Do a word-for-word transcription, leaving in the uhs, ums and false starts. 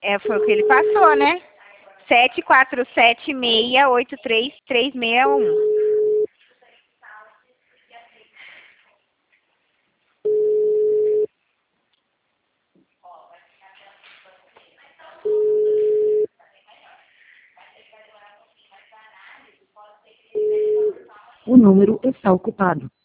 É, foi o que ele passou, né? sete quatro sete seis oito três três seis um. O número está ocupado.